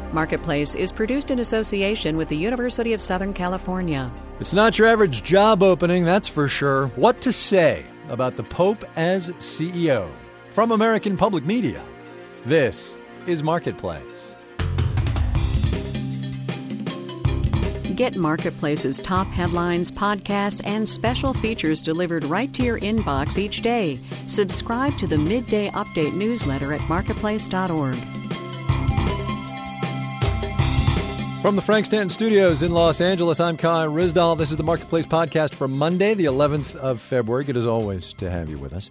Marketplace is produced in association with the University of Southern California. It's not your average job opening, that's for sure. What to say about the Pope as CEO? From American Public Media, this is Marketplace. Get Marketplace's top headlines, podcasts, and special features delivered right to your inbox each day. Subscribe to the Midday Update newsletter at marketplace.org. From the Frank Stanton Studios in Los Angeles, I'm Kai Ryssdal. This is the Marketplace podcast for Monday, the 11th of February. Good as always to have you with us.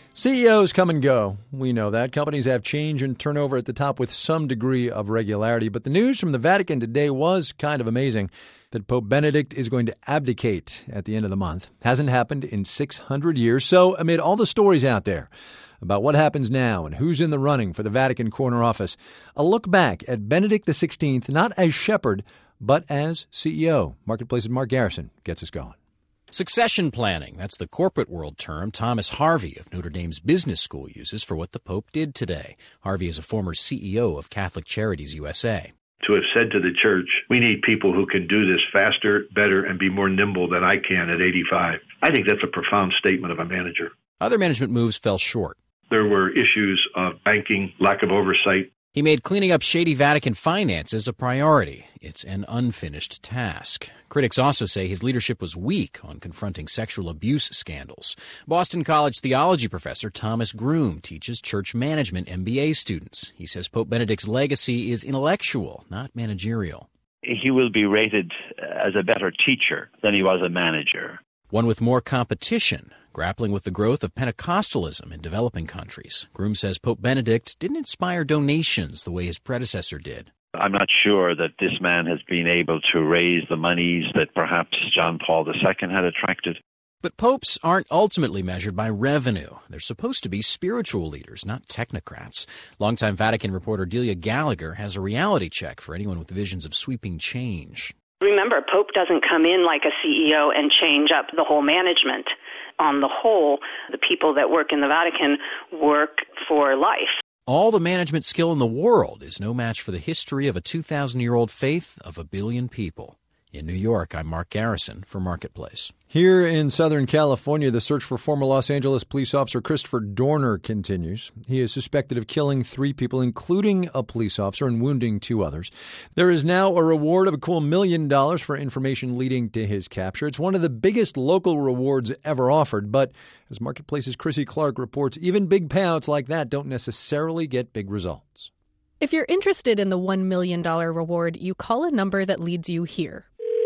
CEOs come and go. We know that. Companies have change and turnover at the top with some degree of regularity. But the news from the Vatican today was kind of amazing, that Pope Benedict is going to abdicate at the end of the month. Hasn't happened in 600 years. So amid all the stories out there about what happens now and who's in the running for the Vatican corner office, a look back at Benedict XVI, not as shepherd, but as CEO. Marketplace's Mark Garrison gets us going. Succession planning, that's the corporate world term Thomas Harvey of Notre Dame's Business School uses for what the Pope did today. Harvey is a former CEO of Catholic Charities USA. To have said to the church, we need people who can do this faster, better, and be more nimble than I can at 85. I think that's a profound statement of a manager. Other management moves fell short. There were issues of banking, lack of oversight. He made cleaning up shady Vatican finances a priority. It's an unfinished task. Critics also say his leadership was weak on confronting sexual abuse scandals. Boston College theology professor Thomas Groom teaches church management MBA students. He says Pope Benedict's legacy is intellectual, not managerial. He will be rated as a better teacher than he was a manager. One with more competition, grappling with the growth of Pentecostalism in developing countries. Groom says Pope Benedict didn't inspire donations the way his predecessor did. I'm not sure that this man has been able to raise the monies that perhaps John Paul II had attracted. But popes aren't ultimately measured by revenue. They're supposed to be spiritual leaders, not technocrats. Longtime Vatican reporter Delia Gallagher has a reality check for anyone with visions of sweeping change. Remember, Pope doesn't come in like a CEO and change up the whole management. On the whole, the people that work in the Vatican work for life. All the management skill in the world is no match for the history of a 2,000-year-old faith of 1 billion people. In New York, I'm Mark Garrison for Marketplace. Here in Southern California, the search for former Los Angeles police officer Christopher Dorner continues. He is suspected of killing 3 people, including a police officer, and wounding 2 others. There is now a reward of a cool $1 million for information leading to his capture. It's one of the biggest local rewards ever offered, but as Marketplace's Chrissy Clark reports, even big payouts like that don't necessarily get big results. If you're interested in the $1 million reward, you call a number that leads you here.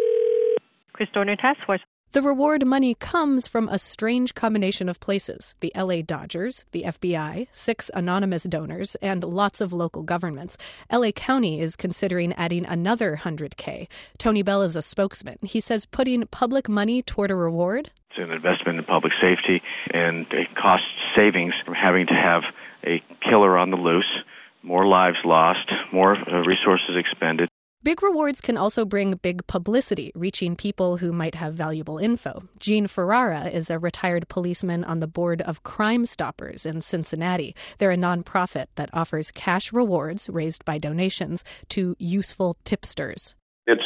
Chris Dorner Task Force. The reward money comes from a strange combination of places: the LA Dodgers, the FBI, 6 anonymous donors, and lots of local governments. LA County is considering adding another $100K. Tony Bell is a spokesman. He says putting public money toward a reward? It's an investment in public safety, and it costs savings from having to have a killer on the loose, more lives lost, more resources expended. Big rewards can also bring big publicity, reaching people who might have valuable info. Gene Ferrara is a retired policeman on the board of Crime Stoppers in Cincinnati. They're a nonprofit that offers cash rewards raised by donations to useful tipsters. It's,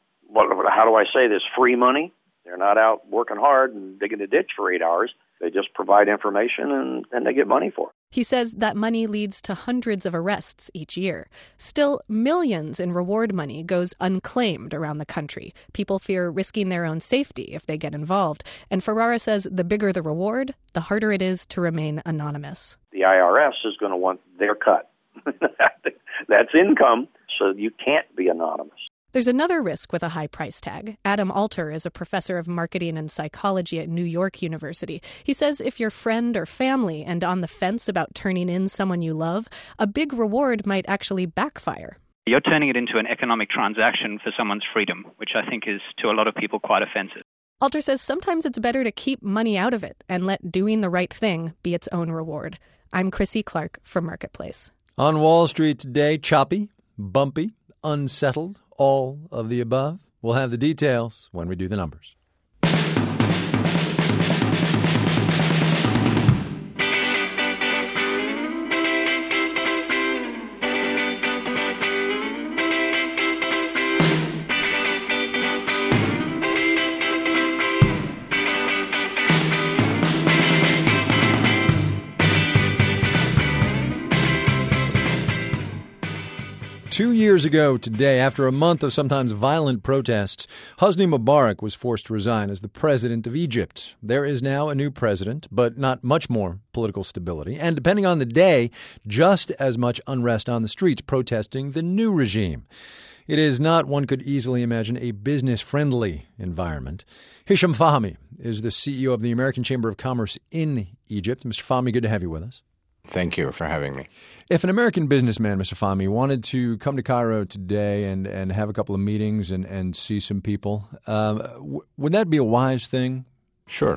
how do I say this, free money? They're not out working hard and digging a ditch for 8 hours. They just provide information and they get money for it. He says that money leads to hundreds of arrests each year. Still, millions in reward money goes unclaimed around the country. People fear risking their own safety if they get involved. And Ferrara says the bigger the reward, the harder it is to remain anonymous. The IRS is going to want their cut. That's income, so you can't be anonymous. There's another risk with a high price tag. Adam Alter is a professor of marketing and psychology at New York University. He says if you're friend or family and on the fence about turning in someone you love, a big reward might actually backfire. You're turning it into an economic transaction for someone's freedom, which I think is, to a lot of people, quite offensive. Alter says sometimes it's better to keep money out of it and let doing the right thing be its own reward. I'm Chrissy Clark for Marketplace. On Wall Street today, choppy, bumpy, unsettled, all of the above. We'll have the details when we do the numbers. 2 years ago today, after a month of sometimes violent protests, Hosni Mubarak was forced to resign as the president of Egypt. There is now a new president, but not much more political stability. And depending on the day, just as much unrest on the streets protesting the new regime. It is not, one could easily imagine, a business-friendly environment. Hisham Fahmy is the CEO of the American Chamber of Commerce in Egypt. Mr. Fahmy, good to have you with us. Thank you for having me. If an American businessman, Mr. Fahmy, wanted to come to Cairo today and have a couple of meetings and see some people, would that be a wise thing? Sure.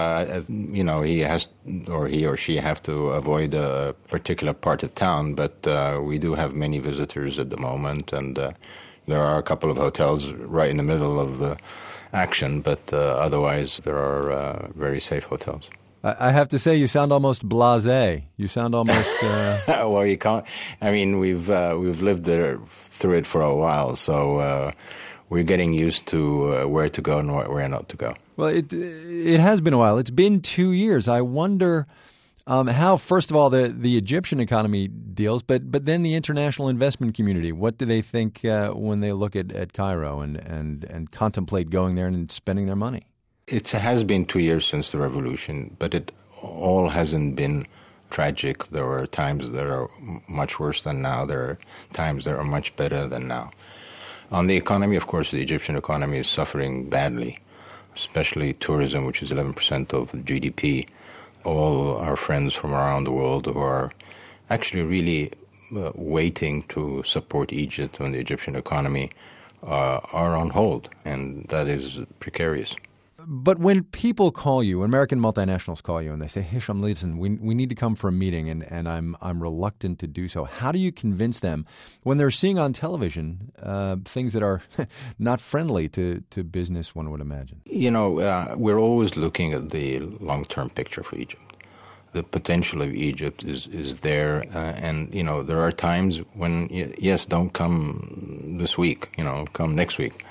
He has, or he or she have to avoid a particular part of town, but we do have many visitors at the moment, and there are a couple of hotels right in the middle of the action, but otherwise there are very safe hotels. I have to say, you sound almost blasé. You sound almost. Well, you can't. I mean, we've lived through it for a while, so we're getting used to where to go and where not to go. Well, it has been a while. It's been 2 years. I wonder how, first of all, the Egyptian economy deals, but then the international investment community. What do they think when they look at Cairo and contemplate going there and spending their money? It has been 2 years since the revolution, but it all hasn't been tragic. There are times that are much worse than now. There are times that are much better than now. On the economy, of course, the Egyptian economy is suffering badly, especially tourism, which is 11% of GDP. All our friends from around the world who are actually really waiting to support Egypt when the Egyptian economy are on hold, and that is precarious. But when people call you, when American multinationals call you and they say, Hisham, listen, we need to come for a meeting, and I'm reluctant to do so. How do you convince them when they're seeing on television things that are not friendly to business, one would imagine? We're always looking at the long-term picture for Egypt. The potential of Egypt is there, and there are times when, yes, don't come this week, come next week.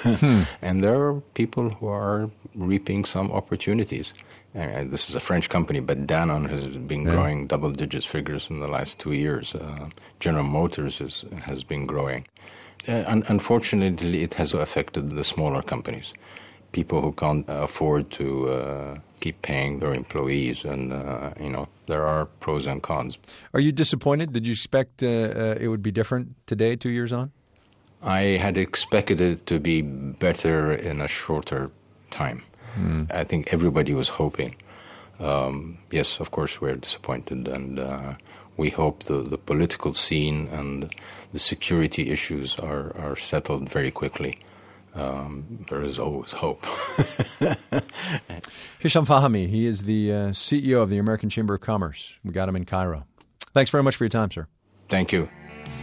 And there are people who are reaping some opportunities. This is a French company, but Danone has been growing double-digit figures in the last 2 years. General Motors has been growing. Unfortunately, it has affected the smaller companies, people who can't afford to keep paying their employees, and there are pros and cons. Are you disappointed? Did you expect it would be different today, 2 years on? I had expected it to be better in a shorter time. I think everybody was hoping. Yes, of course, we're disappointed, and we hope the political scene and the security issues are settled very quickly. There is always hope. Hisham Fahmy, he is the CEO of the American Chamber of Commerce. We got him in Cairo. Thanks very much for your time, sir. Thank you.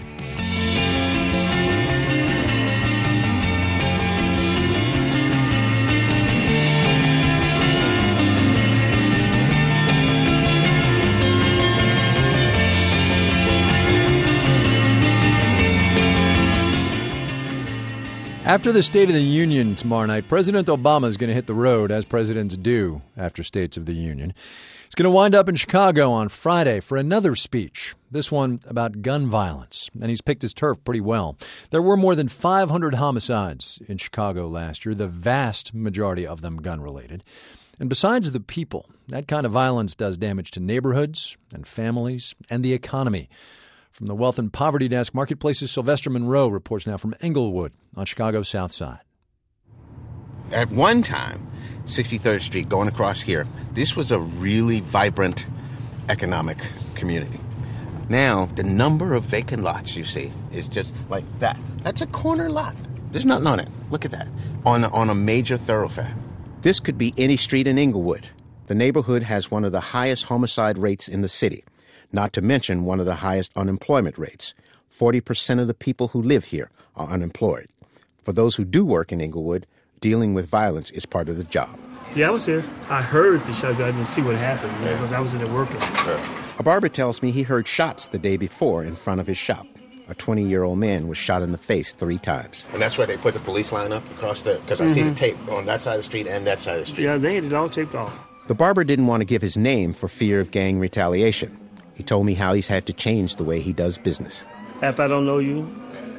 After the State of the Union tomorrow night, President Obama is going to hit the road, as presidents do after States of the Union. He's going to wind up in Chicago on Friday for another speech, this one about gun violence, and he's picked his turf pretty well. There were more than 500 homicides in Chicago last year, the vast majority of them gun-related. And besides the people, that kind of violence does damage to neighborhoods and families and the economy. From the Wealth and Poverty Desk, Marketplace's Sylvester Monroe reports now from Englewood on Chicago's South Side. At one time, 63rd Street going across here, this was a really vibrant economic community. Now, the number of vacant lots you see is just like that. That's a corner lot. There's nothing on it. Look at that. On a major thoroughfare. This could be any street in Englewood. The neighborhood has one of the highest homicide rates in the city. Not to mention one of the highest unemployment rates. 40% of the people who live here are unemployed. For those who do work in Englewood, dealing with violence is part of the job. Yeah, I was here. I heard the shot, but I didn't see what happened because I was in there working. A barber tells me he heard shots the day before in front of his shop. A 20-year-old man was shot in the face 3 times. And that's where they put the police line up across because I see the tape on that side of the street and that side of the street. Yeah, they had it all taped off. The barber didn't want to give his name for fear of gang retaliation. He told me how he's had to change the way he does business. If I don't know you,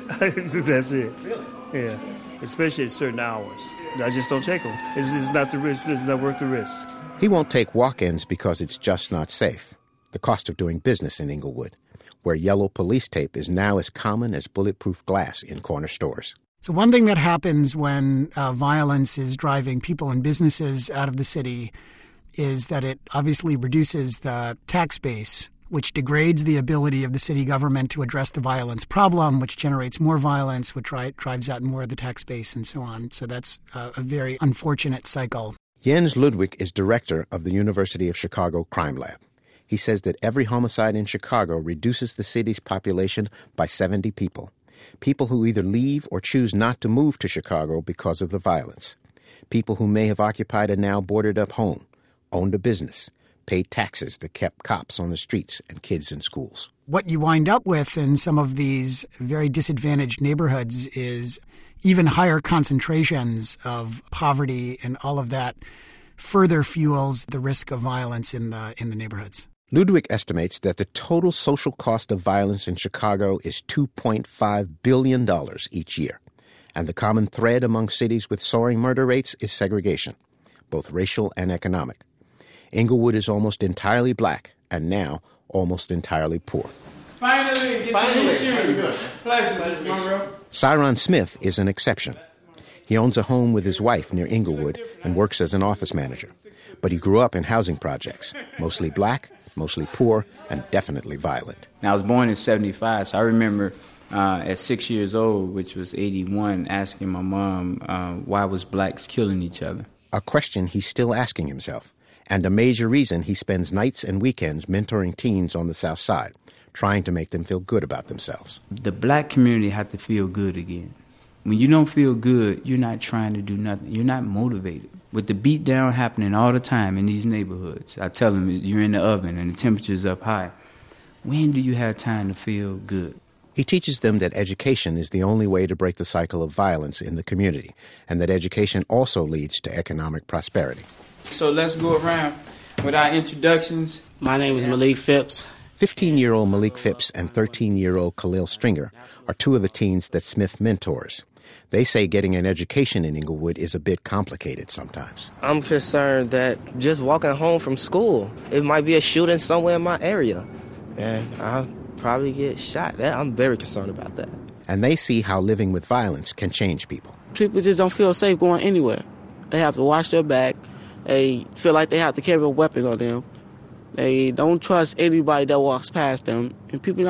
that's it. Really? Yeah. Especially at certain hours. I just don't take them. It's not the risk. It's not worth the risk. He won't take walk-ins because it's just not safe. The cost of doing business in Inglewood, where yellow police tape is now as common as bulletproof glass in corner stores. So one thing that happens when violence is driving people and businesses out of the city is that it obviously reduces the tax base, which degrades the ability of the city government to address the violence problem, which generates more violence, which drives out more of the tax base and so on. So that's a very unfortunate cycle. Jens Ludwig is director of the University of Chicago Crime Lab. He says that every homicide in Chicago reduces the city's population by 70 people. People who either leave or choose not to move to Chicago because of the violence. People who may have occupied a now boarded-up home, owned a business, paid taxes that kept cops on the streets and kids in schools. What you wind up with in some of these very disadvantaged neighborhoods is even higher concentrations of poverty, and all of that further fuels the risk of violence in the neighborhoods. Ludwig estimates that the total social cost of violence in Chicago is $2.5 billion each year. And the common thread among cities with soaring murder rates is segregation, both racial and economic. Inglewood is almost entirely black, and now almost entirely poor. Finally, get to meet you. Pleasure, Mr. Monroe. Cyron Smith is an exception. He owns a home with his wife near Inglewood and works as an office manager. But he grew up in housing projects, mostly black, mostly poor, and definitely violent. Now, I was born in 75, so I remember at 6 years old, which was 81, asking my mom why was blacks killing each other. A question he's still asking himself, and a major reason he spends nights and weekends mentoring teens on the South Side, trying to make them feel good about themselves. The black community had to feel good again. When you don't feel good, you're not trying to do nothing. You're not motivated. With the beat down happening all the time in these neighborhoods, I tell them you're in the oven and the temperature's up high. When do you have time to feel good? He teaches them that education is the only way to break the cycle of violence in the community, and that education also leads to economic prosperity. So let's go around with our introductions. My name is Malik Phipps. 15-year-old Malik Phipps and 13-year-old Khalil Stringer are two of the teens that Smith mentors. They say getting an education in Inglewood is a bit complicated sometimes. I'm concerned that just walking home from school, it might be a shooting somewhere in my area, and I'll probably get shot. I'm very concerned about that. And they see how living with violence can change people. People just don't feel safe going anywhere. They have to watch their back. They feel like they have to carry a weapon on them. They don't trust anybody that walks past them. And people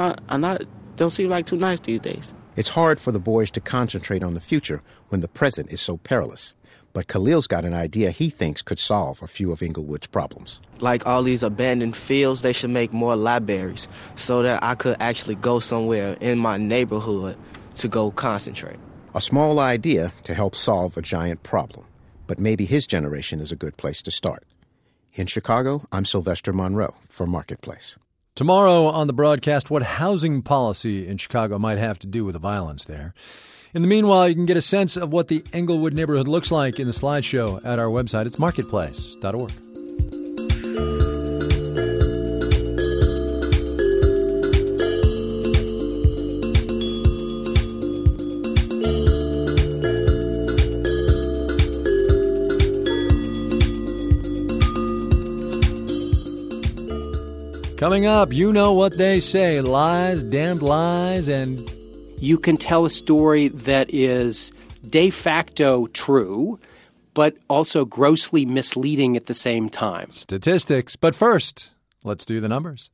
don't seem like too nice these days. It's hard for the boys to concentrate on the future when the present is so perilous. But Khalil's got an idea he thinks could solve a few of Inglewood's problems. Like all these abandoned fields, they should make more libraries so that I could actually go somewhere in my neighborhood to go concentrate. A small idea to help solve a giant problem. But maybe his generation is a good place to start. In Chicago, I'm Sylvester Monroe for Marketplace. Tomorrow on the broadcast, what housing policy in Chicago might have to do with the violence there. In the meanwhile, you can get a sense of what the Englewood neighborhood looks like in the slideshow at our website. It's marketplace.org. Coming up, you know what they say, lies, damned lies, and... You can tell a story that is de facto true, but also grossly misleading at the same time. Statistics. But first, let's do the numbers.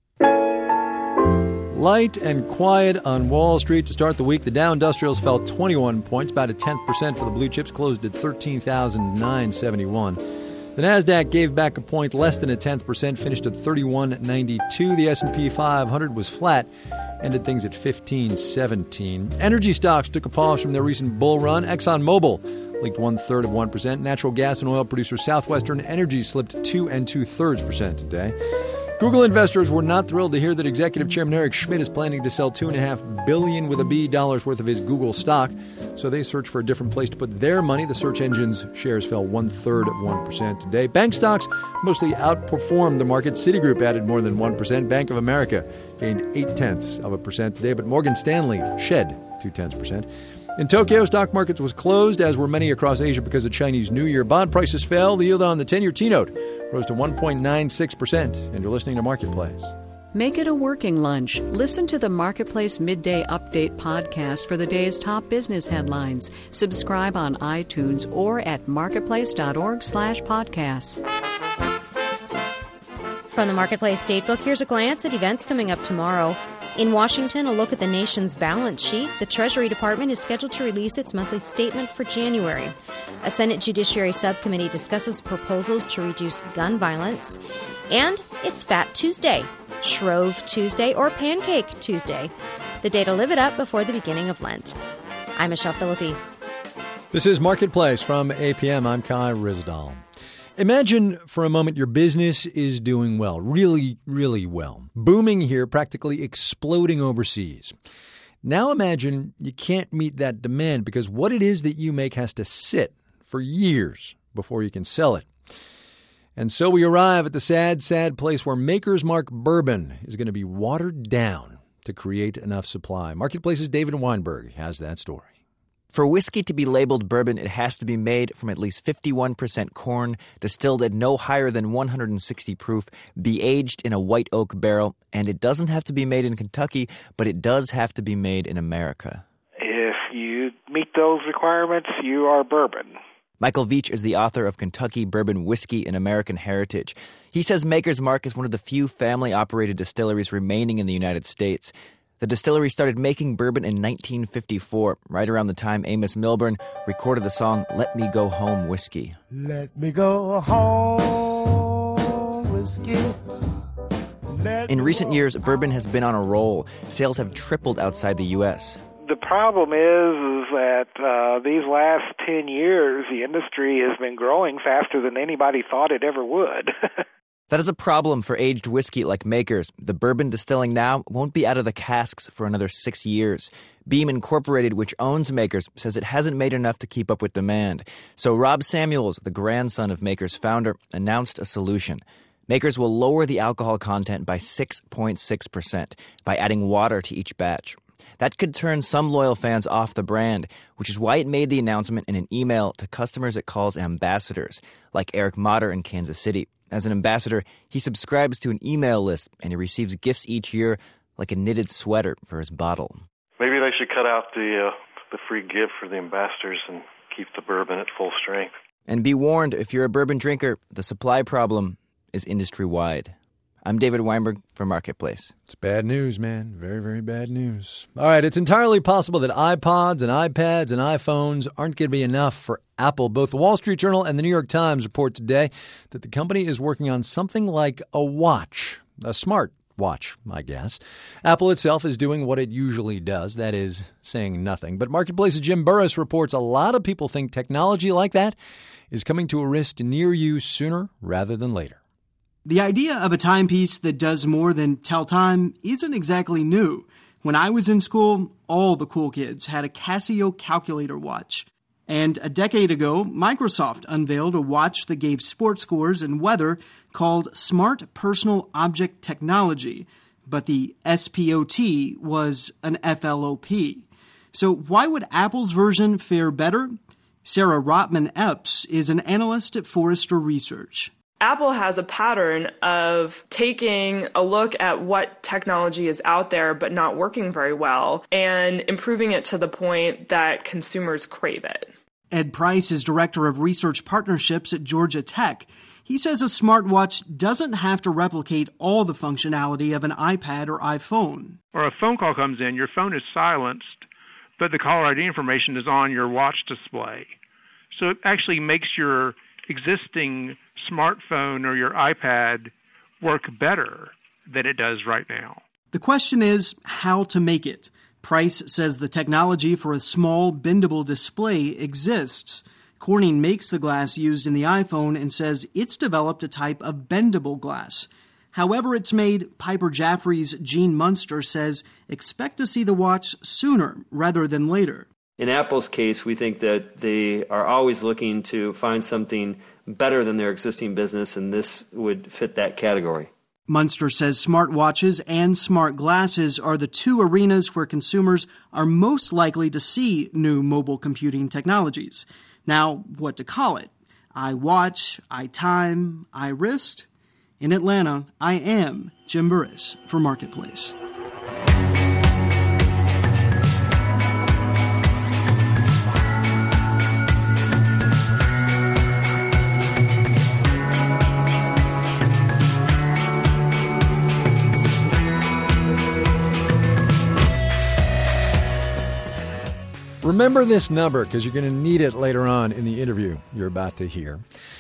Light and quiet on Wall Street to start the week. The Dow Industrials fell 21 points, about a 10% for the blue chips, closed at 13,971. The Nasdaq gave back a point, less than a 10%, finished at 3192. The S&P 500 was flat, ended things at 1517. Energy stocks took a pause from their recent bull run. ExxonMobil leaked 1/3%. Natural gas and oil producer Southwestern Energy slipped 2 2/3% today. Google investors were not thrilled to hear that Executive Chairman Eric Schmidt is planning to sell $2.5 billion with a B dollars worth of his Google stock. So they searched for a different place to put their money. The search engine's shares fell 1/3% today. Bank stocks mostly outperformed the market. Citigroup added more than 1%. Bank of America gained 0.8% today, but Morgan Stanley shed 0.2%. In Tokyo, stock markets was closed, as were many across Asia because of Chinese New Year. Bond prices fell. The yield on the 10-year T-note rose to 1.96%. And you're listening to Marketplace. Make it a working lunch. Listen to the Marketplace Midday Update podcast for the day's top business headlines. Subscribe on iTunes or at marketplace.org/podcasts. From the Marketplace Datebook, here's a glance at events coming up tomorrow. In Washington, a look at the nation's balance sheet. The Treasury Department is scheduled to release its monthly statement for January. A Senate Judiciary Subcommittee discusses proposals to reduce gun violence. And it's Fat Tuesday, Shrove Tuesday, or Pancake Tuesday, the day to live it up before the beginning of Lent. I'm Michelle Philippi. This is Marketplace from APM. I'm Kai Ryssdal. Imagine for a moment your business is doing well, really, really well. Booming here, practically exploding overseas. Now imagine you can't meet that demand because what it is that you make has to sit for years before you can sell it. And so we arrive at the sad, sad place where Maker's Mark bourbon is going to be watered down to create enough supply. Marketplace's David Weinberg has that story. For whiskey to be labeled bourbon, it has to be made from at least 51% corn, distilled at no higher than 160 proof, be aged in a white oak barrel, and it doesn't have to be made in Kentucky, but it does have to be made in America. If you meet those requirements, you are bourbon. Michael Veach is the author of Kentucky Bourbon Whiskey and American Heritage. He says Maker's Mark is one of the few family-operated distilleries remaining in the United States. The distillery started making bourbon in 1954, right around the time Amos Milburn recorded the song Let Me Go Home Whiskey. Let me go home whiskey. In recent years, bourbon has been on a roll. Sales have tripled outside the U.S. The problem is that these last 10 years, the industry has been growing faster than anybody thought it ever would. That is a problem for aged whiskey like Maker's. The bourbon distilling now won't be out of the casks for another 6 years. Beam Incorporated, which owns Maker's, says it hasn't made enough to keep up with demand. So Rob Samuels, the grandson of Maker's founder, announced a solution. Maker's will lower the alcohol content by 6.6% by adding water to each batch. That could turn some loyal fans off the brand, which is why it made the announcement in an email to customers it calls ambassadors, like Eric Motter in Kansas City. As an ambassador, he subscribes to an email list, and he receives gifts each year, like a knitted sweater for his bottle. Maybe they should cut out the free gift for the ambassadors and keep the bourbon at full strength. And be warned, if you're a bourbon drinker, the supply problem is industry-wide. I'm David Weinberg for Marketplace. It's bad news, man. Very, very bad news. All right, it's entirely possible that iPods and iPads and iPhones aren't going to be enough for Apple. Both the Wall Street Journal and the New York Times report today that the company is working on something like a watch, a smart watch, I guess. Apple itself is doing what it usually does, that is, saying nothing. But Marketplace's Jim Burris reports a lot of people think technology like that is coming to a wrist near you sooner rather than later. The idea of a timepiece that does more than tell time isn't exactly new. When I was in school, all the cool kids had a Casio calculator watch. And a decade ago, Microsoft unveiled a watch that gave sports scores and weather called Smart Personal Object Technology. But the SPOT was an FLOP. So why would Apple's version fare better? Sarah Rotman-Epps is an analyst at Forrester Research. Apple has a pattern of taking a look at what technology is out there but not working very well and improving it to the point that consumers crave it. Ed Price is director of research partnerships at Georgia Tech. He says a smartwatch doesn't have to replicate all the functionality of an iPad or iPhone. Or a phone call comes in, your phone is silenced, but the caller ID information is on your watch display. So it actually makes your existing smartphone or your iPad work better than it does right now. The question is how to make it. Price says the technology for a small, bendable display exists. Corning makes the glass used in the iPhone and says it's developed a type of bendable glass. However it's made, Piper Jaffray's Gene Munster says expect to see the watch sooner rather than later. In Apple's case, we think that they are always looking to find something better than their existing business, and this would fit that category. Munster says smartwatches and smart glasses are the two arenas where consumers are most likely to see new mobile computing technologies. Now, what to call it? iWatch, iTime, iWrist? In Atlanta, I am Jim Burris for Marketplace. Remember this number because you're going to need it later on in the interview you're about to hear.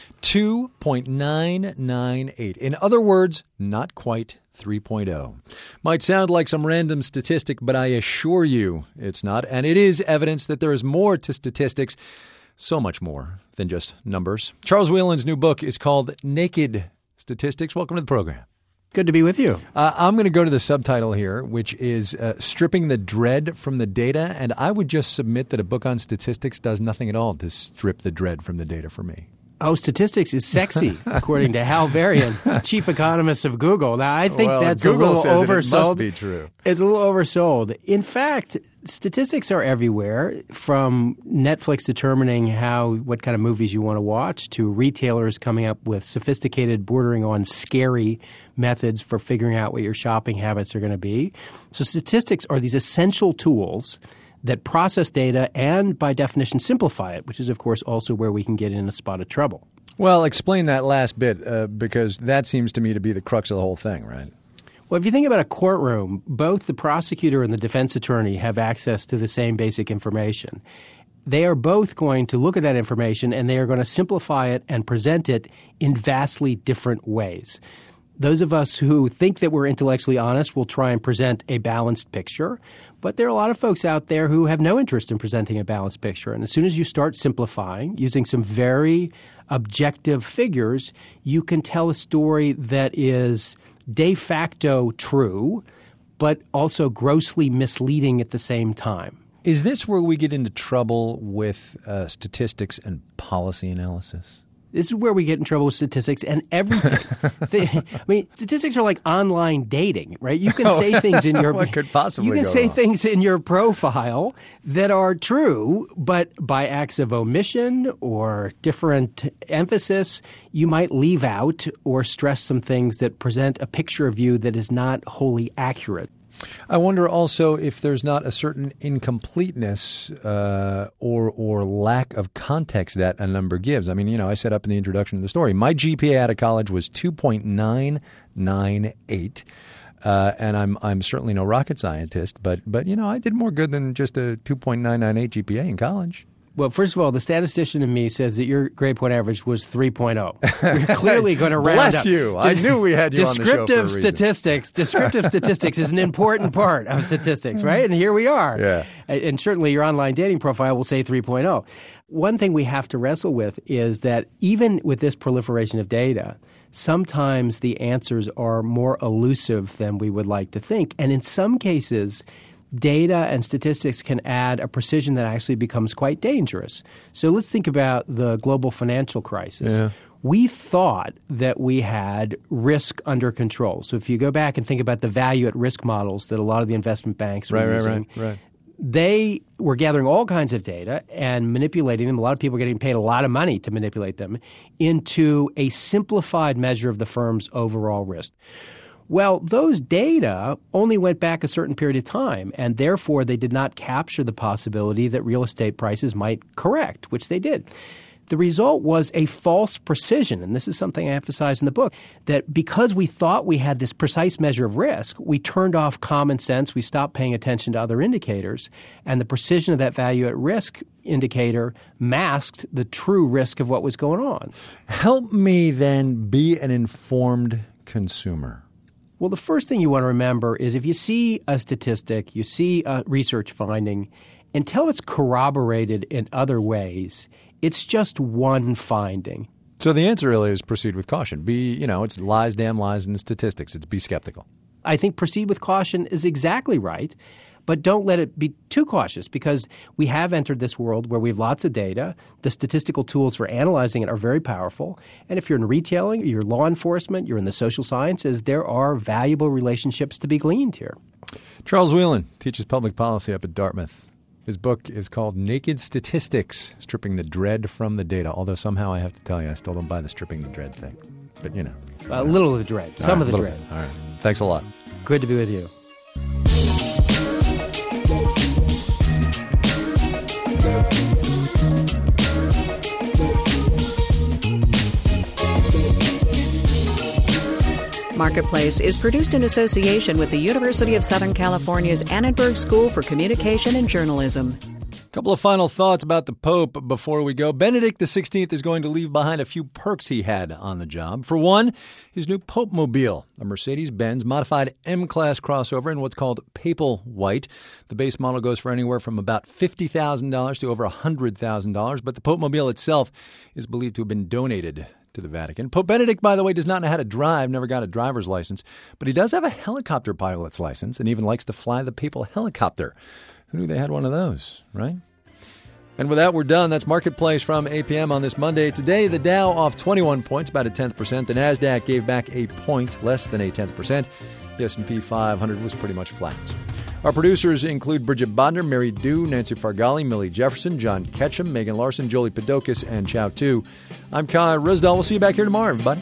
2.998. In other words, not quite 3.0. Might sound like some random statistic, but I assure you it's not. And it is evidence that there is more to statistics, so much more than just numbers. Charles Whelan's new book is called Naked Statistics. Welcome to the program. Good to be with you. I'm going to go to the subtitle here, which is Stripping the Dread from the Data. And I would just submit that a book on statistics does nothing at all to strip the dread from the data for me. Oh, statistics is sexy, according to Hal Varian, chief economist of Google. Now, I think that's Google a little says oversold. It must be true. It's a little oversold. In fact, statistics are everywhere, from Netflix determining what kind of movies you want to watch to retailers coming up with sophisticated, bordering on scary methods for figuring out what your shopping habits are going to be. So statistics are these essential tools that process data and, by definition, simplify it, which is, of course, also where we can get in a spot of trouble. Well, explain that last bit, because that seems to me to be the crux of the whole thing, right? Well, if you think about a courtroom, both the prosecutor and the defense attorney have access to the same basic information. They are both going to look at that information, and they are going to simplify it and present it in vastly different ways. Those of us who think that we're intellectually honest will try and present a balanced picture, but there are a lot of folks out there who have no interest in presenting a balanced picture. And as soon as you start simplifying, using some very objective figures, you can tell a story that is de facto true, but also grossly misleading at the same time. Is this where we get into trouble with statistics and policy analysis? This is where we get in trouble with statistics and everything. Statistics are like online dating, right? You can say things in your what could possibly you can go say wrong? Things in your profile that are true, but by acts of omission or different emphasis, you might leave out or stress some things that present a picture of you that is not wholly accurate. I wonder also if there's not a certain incompleteness or lack of context that a number gives. I mean, I said up in the introduction of the story, my GPA out of college was 2.998, and I'm certainly no rocket scientist, but I did more good than just a 2.998 GPA in college. Well, first of all, the statistician in me says that your grade point average was 3.0. We're clearly going to round up. Bless you. I knew we had you on the show for a reason. Descriptive statistics is an important part of statistics, right? And here we are. Yeah. And certainly your online dating profile will say 3.0. One thing we have to wrestle with is that even with this proliferation of data, sometimes the answers are more elusive than we would like to think. And in some cases, data and statistics can add a precision that actually becomes quite dangerous. So let's think about the global financial crisis. Yeah. We thought that we had risk under control. So if you go back and think about the value at risk models that a lot of the investment banks were using, right. They were gathering all kinds of data and manipulating them. A lot of people were getting paid a lot of money to manipulate them into a simplified measure of the firm's overall risk. Well, those data only went back a certain period of time, and therefore they did not capture the possibility that real estate prices might correct, which they did. The result was a false precision, and this is something I emphasize in the book, that because we thought we had this precise measure of risk, we turned off common sense, we stopped paying attention to other indicators, and the precision of that value at risk indicator masked the true risk of what was going on. Help me then be an informed consumer. Well, the first thing you want to remember is if you see a statistic, you see a research finding, until it's corroborated in other ways, it's just one finding. So the answer really is proceed with caution. It's lies, damn lies, and statistics. It's be skeptical. I think proceed with caution is exactly right, but don't let it be too cautious because we have entered this world where we have lots of data. The statistical tools for analyzing it are very powerful. And if you're in retailing, you're law enforcement, you're in the social sciences, there are valuable relationships to be gleaned here. Charles Whelan teaches public policy up at Dartmouth. His book is called Naked Statistics, Stripping the Dread from the Data, although somehow I have to tell you I still don't buy the stripping the dread thing. But, A little of the dread, some of the dread. All right. Thanks a lot. Good to be with you. Marketplace is produced in association with the University of Southern California's Annenberg School for Communication and Journalism. A couple of final thoughts about the Pope before we go. Benedict XVI is going to leave behind a few perks he had on the job. For one, his new Pope-mobile, a Mercedes-Benz modified M-Class crossover in what's called Papal White. The base model goes for anywhere from about $50,000 to over $100,000, but the Pope-mobile itself is believed to have been donated to the Vatican. Pope Benedict, by the way, does not know how to drive, never got a driver's license, but he does have a helicopter pilot's license and even likes to fly the papal helicopter. Who knew they had one of those, right? And with that, we're done. That's Marketplace from 8 p.m. on this Monday. Today, the Dow off 21 points, about 0.1%. The NASDAQ gave back a point, less than 0.1%. The S&P 500 was pretty much flat. Our producers include Bridget Bodner, Mary Dew, Nancy Fargali, Millie Jefferson, John Ketchum, Megan Larson, Jolie Podokis, and Chow Tu. I'm Kai Risdall. We'll see you back here tomorrow, everybody.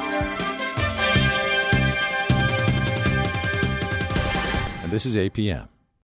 And this is 8 p.m.